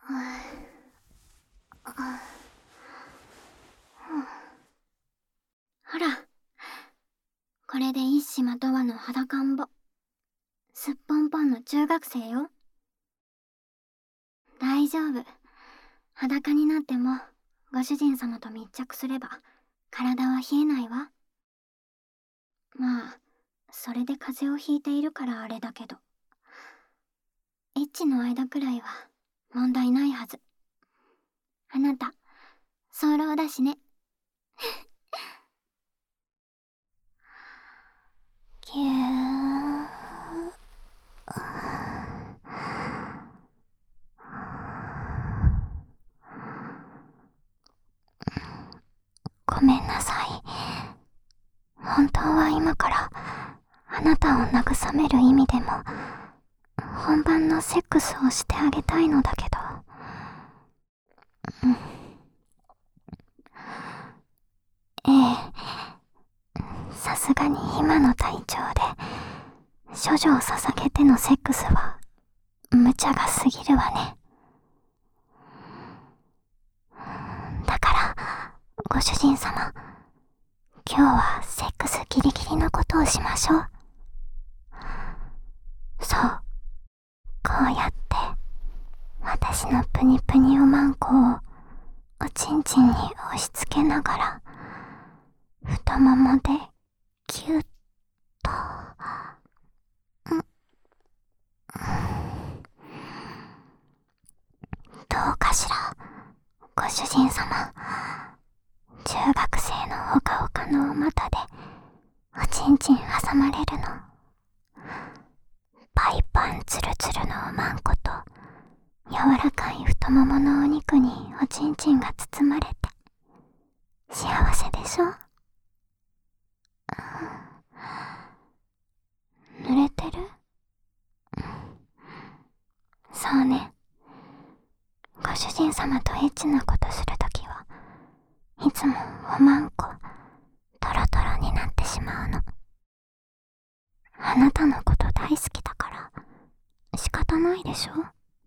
ほら、これで一島とわの裸んぼ、すっぽんぽんの中学生よ。大丈夫。裸になってもご主人様と密着すれば体は冷えないわ。まあ、それで風邪をひいているからあれだけど、エッチの間くらいは問題ないはず。あなた、早漏だしね。ぎゅー。ごめんなさい。本当は今からあなたを慰める意味でも本番のセックスをしてあげたいのだけど、ええ、さすがに今の体調で処女を捧げてのセックスは無茶が過ぎるわね。だからご主人様、今日はセックスギリギリのことをしましょう。そう、こうやって私のプニプニおまんこをおちんちんに押し付けながら太ももでキュッと、どうかしら、ご主人様。中学生のほかほかのお股でおちんちん挟まれるの。パイパンツルツルのおまんこと柔らかい太もものお肉におちんちんが包まれて幸せでしょ。濡れてる？そうね。ご主人様とエッチなことするときはいつもおまんこトロトロになってしまうの。あなたのこと大好きだから仕方ないでしょ。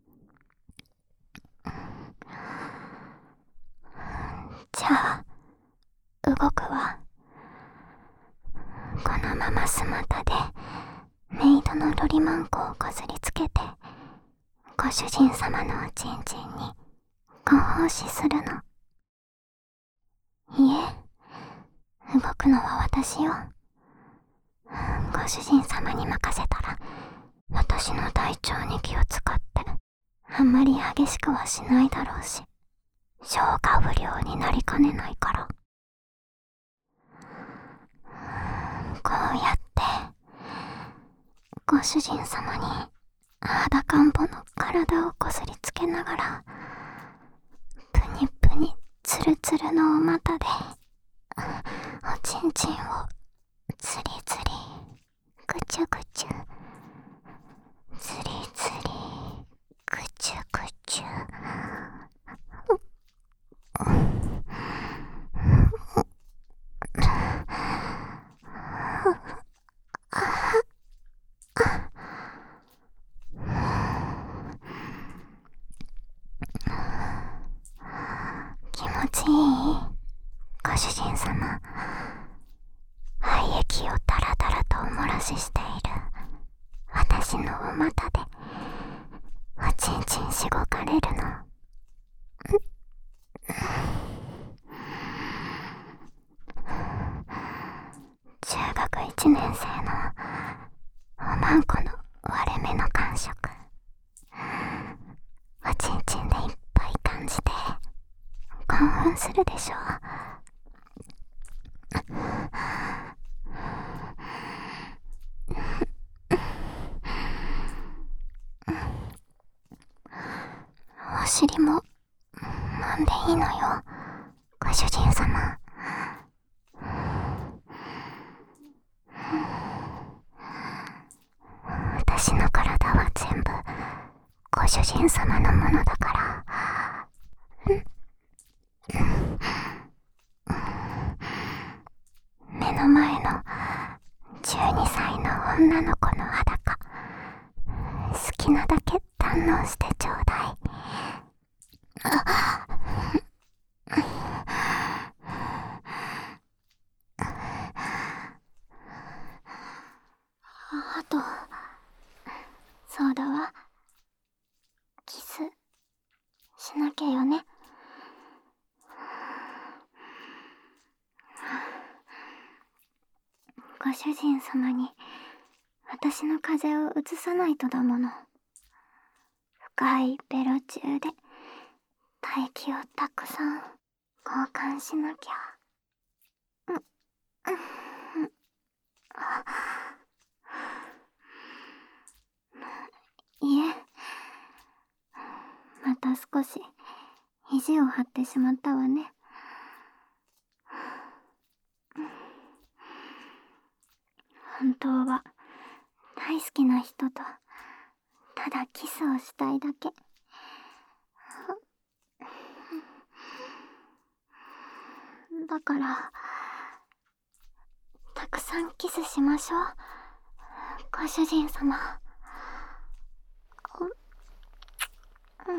じゃあ動くわ。このままスマタでメイドのロリマンコをこすりつけてご主人様のおちんちんにご奉仕するの。いえ、動くのは私よ。ご主人様に任せたら私の体調に気を使ってあんまり激しくはしないだろうし、消化不良になりかねないから。こうやってご主人様に裸んぼの体をこすりつけながらプニプニツルツルのお股でおちんちんをツリツリぐちゅぐちゅツリツリぐちゅぐちゅ気持ちいい？ご主人様、肺液をダラダラとお漏らししている私のお股でおちんちんしごかれるの。中学1年生のおまんこの割れ目の感触、おちんちんでいっぱい感じて興奮するでしょ。お尻も揉んでいいのよ、ご主人様。私の体は全部ご主人様のものだから。目の前の12歳の女の子の裸、好きなだけ堪能してちょうだい。 しなきゃよね。ご主人様に私の風邪をうつさないとだもの。深いベロ中で唾液をたくさん交換しなきゃ。いえ、また少し意地を張ってしまったわね。本当は大好きな人とただキスをしたいだけ。だからたくさんキスしましょう、ご主人様。うん。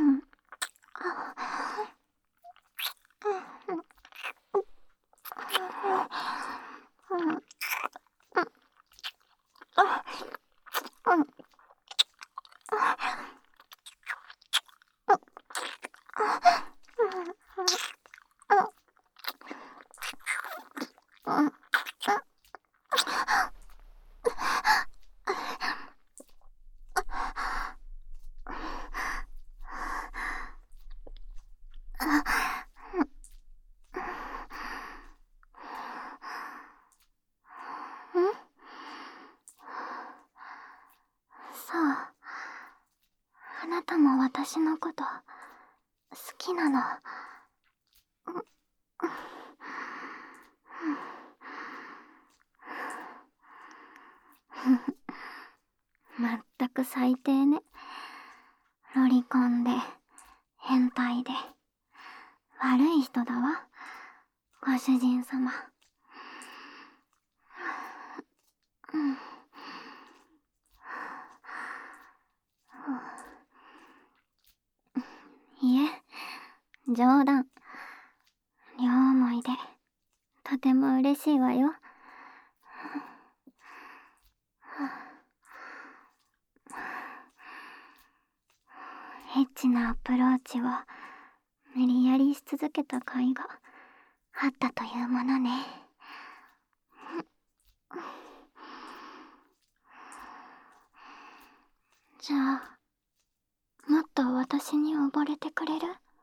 そう、あなたも私のこと好きなの。まったく最低ね。ロリコンで変態で悪い人だわ、ご主人様。いえ、冗談。両思いでとても嬉しいわよ。エッチなアプローチを無理やりし続けた甲斐があったというものね。じゃあ、もっと私に溺れてくれる？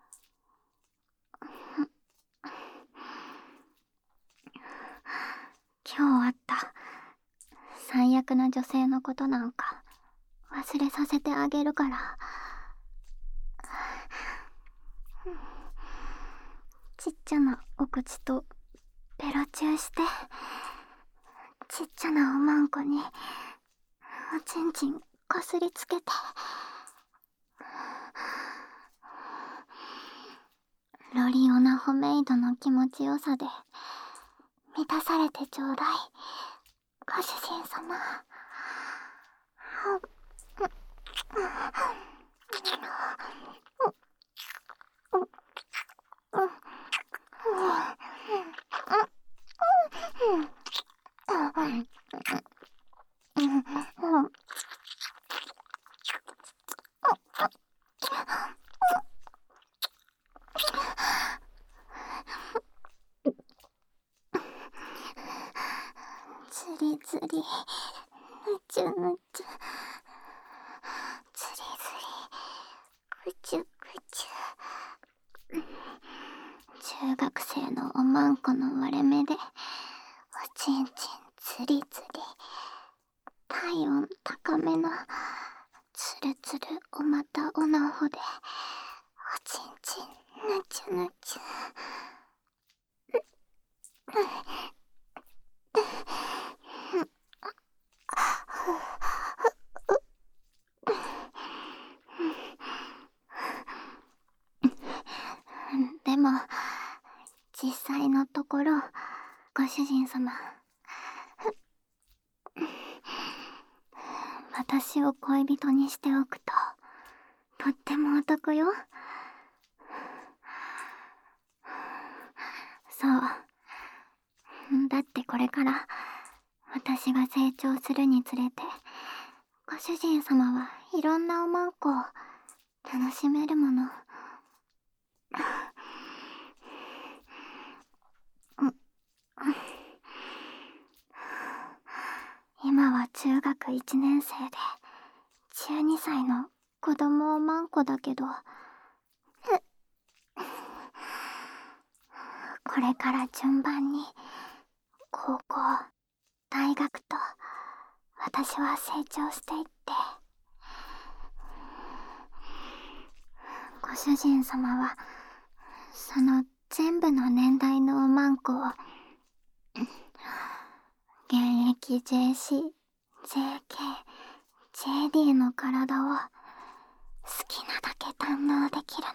今日あった最悪な女性のことなんか忘れさせてあげるから。ちっちゃなお口とベロチューして、ちっちゃなおまんこにおちんちんこすりつけて、ロリオナホメイドの気持ちよさで満たされてちょうだい、ご主人様。つりつり、ぬちゅぬちゅ、つりつり、ぐちゅぐちゅ。中学生のおまんこの割れ目でおちんちんつりつり、体温高めのつるつるお股おなほでおちんちんぬちゅぬちゅ。でも実際のところ、ご主人様、私を恋人にしておくととってもお得よ。そう。だってこれから私が成長するにつれて、ご主人様はいろんなおまんこを楽しめるもの。 今は中学1年生で12歳の子供おまんこだけど、これから順番に高校、大学と私は成長していって、ご主人様はその全部の年代のおまんこを現役 JC、JK、JD の体を好きなだけ堪能できるの。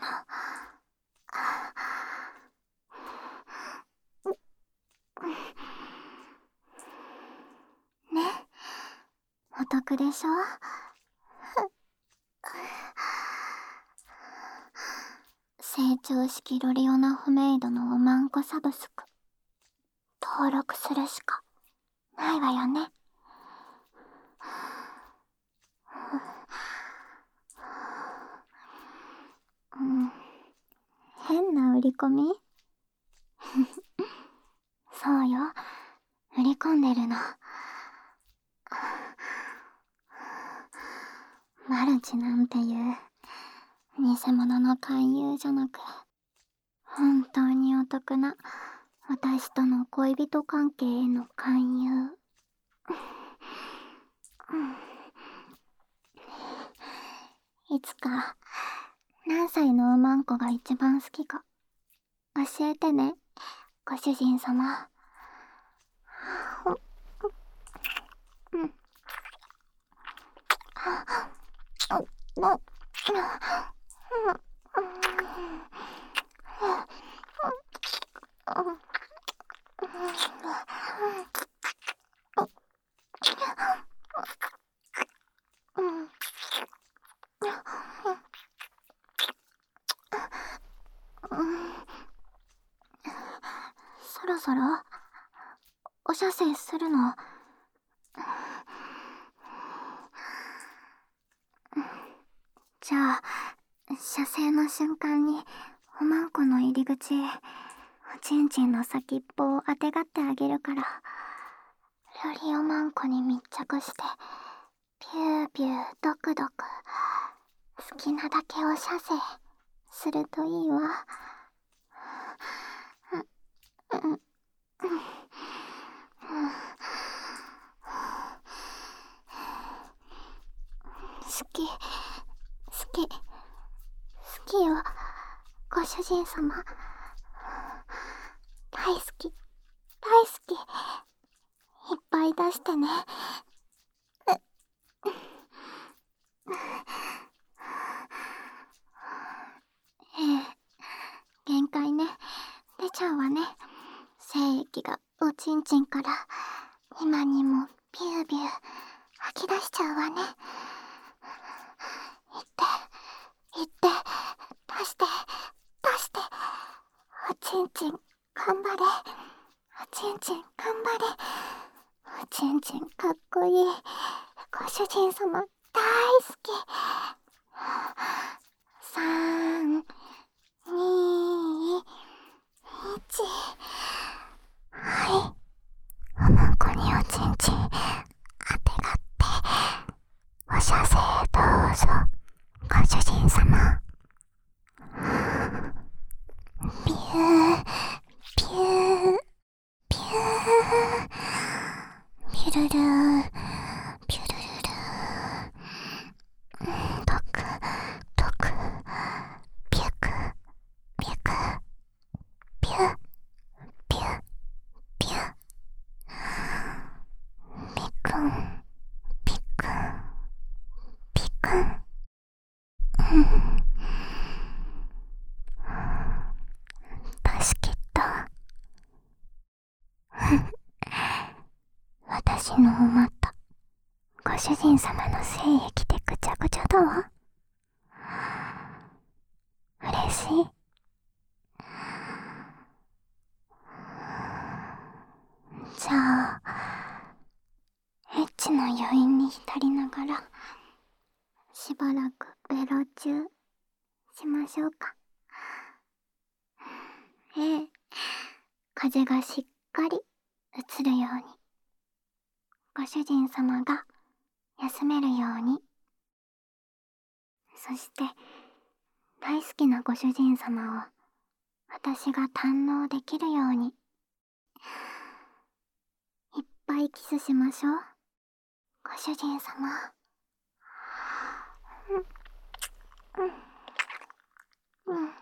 ね、お得でしょ？成長式ロリオナホメイドのおまんこサブスク登録するしかないわよね。変な売り込み？そうよ、売り込んでるの。マルチなんていう偽物の勧誘じゃなく、本当にお得な私との恋人関係への勧誘。いつか何歳のおまんこが一番好きか教えてね、ご主人様。そろそろお射精するの？じゃあ射精の瞬間におまんこの入り口へおちんちんの先っぽをあてがってあげるから、ロリおまんこに密着してピューピュードクドク好きなだけお射精するといいわ。好き、好き、好きよ、ご主人様。大好き、大好き。いっぱい出してね。限界ね。出ちゃうわね。精液がおちんちんから今にもビュービュー吐き出しちゃうわね。いって、いって、出して、出して。おちんちん、頑張れ。おちんちん、頑張れ。おちんちん、かっこいい。ご主人様、大好き。3、2、1。はい。おまんこにおちんちんあてがってお射精どうぞ、ご主人様。ピューピューピューピュルルーピュルルルー、ドクドクピュクピュクピュピュピュ、ピクンピクンピクン。出し切った。私の思ったご主人様の精液でぐちゃぐちゃだわ。嬉しい。じゃあエッチの余韻に浸りながらしばらくベロチューしましょうか。風がしっかり映るように、ご主人様が休めるように、そして大好きなご主人様を私が堪能できるように、いっぱいキスしましょう、ご主人様。うんうんうん